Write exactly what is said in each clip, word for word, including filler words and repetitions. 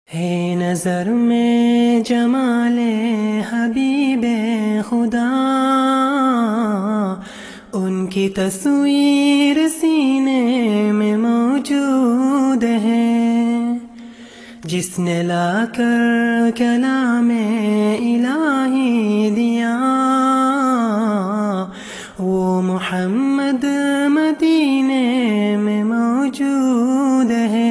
ہے نظر میں جمال حبیب خدا، ان کی تصویر سینے میں موجود ہے، جس نے لا کر کلام الہی دیا، وہ محمد مدینے میں موجود ہے۔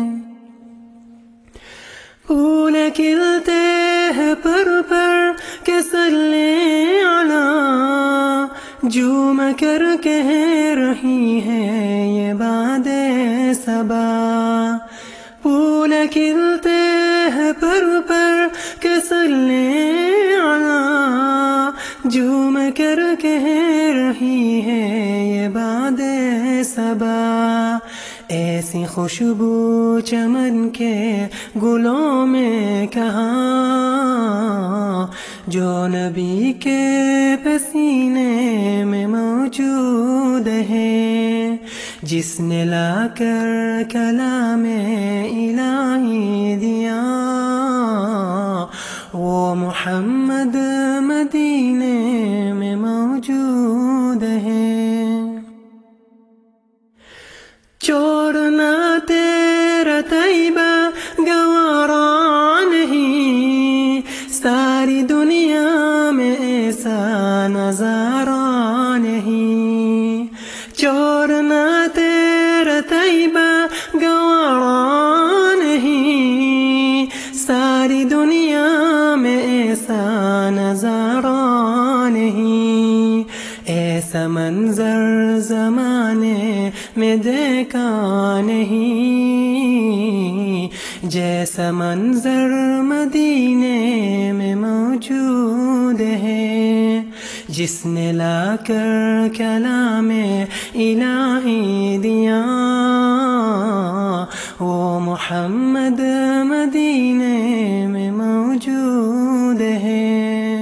پھول کھلتے ہیں پر پر کہ صلی علی، جھوم کر کہہ رہی ہے یہ باد صبا۔ پھول کھلتے ہیں پر پر کہ صلی علی، جھوم کر کہہ رہی ہے یہ باد صبا۔ ایسی خوشبو چمن کے گلوں میں کہاں، جو نبی کے پسینے میں موجود ہے، جس نے لا کر کلام الہی دیا، وہ محمد مدینے میں موجود ہے۔ چھوڑنا تیرا طیبہ گوارا نہیں، ساری دنیا میں ایسا نظارہ نہیں۔ چھوڑنا تیرا طیبہ گوارا نہیں، ساری دنیا میں ایسا نظارہ نہیں۔ ایسا منظر زمانے میں دیکھا نہیں، جیسا منظر مدینے میں موجود ہے، جس نے لا کر کلام الہی دیا، وہ محمد مدینے میں موجود ہے۔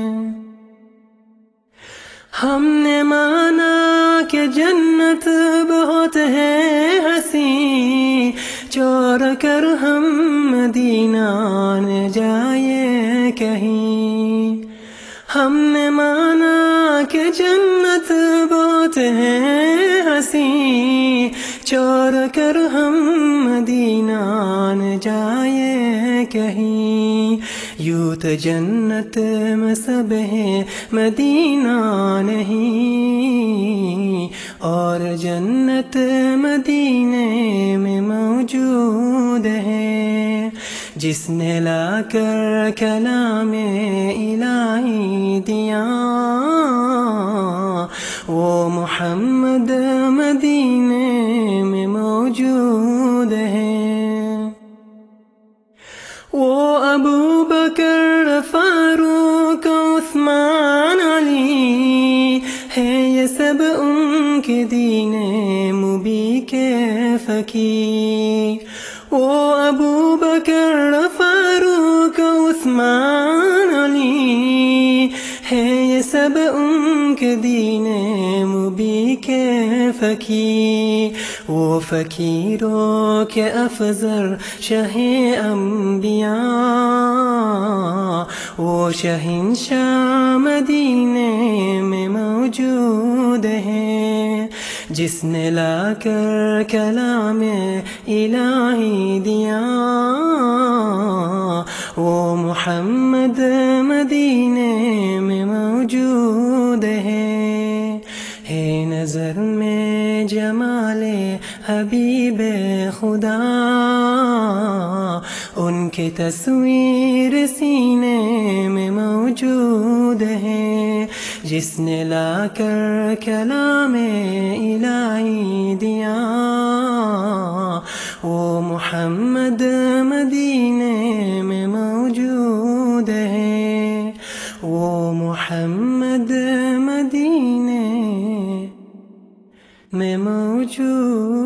ہم نے مانا کہ جنت بہت ہے حسین، چھوڑ کر ہم مدینہ نہ جائے کہیں۔ ہم نے مانا کہ جنت بہت ہے حسین، چھوڑ کر ہم مدینہ نہ جائے کہیں۔ یوں تو جنت میں سب ہے مدینہ نہیں، اور جنت مدینے میں موجود ہے، جس نے لا کر کلام الہی دیا، وہ محمد مدینے میں موجود ہے۔ وہ ابو بکر فاروق عثمان علی ہے، یہ سب ان کے دین مبی کے فقیر۔ وہ ابو بکر فاروق عثمان علی ہے، یہ سب ان کے دین مبی کے فقیر۔ وہ فقیروں کے افضل شہ انبیاء، وہ شہنشاہ مدینے میں موجود ہے، جس نے لا کر کلام الہی دیا، وہ محمد مدینے میں موجود ہے۔ ہے نظر میں جمال حبیب خدا، ان کی تصویر سینے میں موجود ہے، جس نے لا کر کلام الہی دیا، وہ محمد مدینے میں موجود ہے، وہ محمد مدینے میں موجود